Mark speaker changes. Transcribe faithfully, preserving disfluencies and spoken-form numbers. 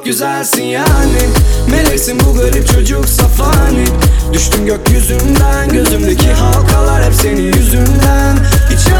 Speaker 1: çok güzelsin yani. Meleksin bu garip çocuk safani. Düştüm gökyüzünden, gözümdeki halkalar hep senin yüzünden. Hiç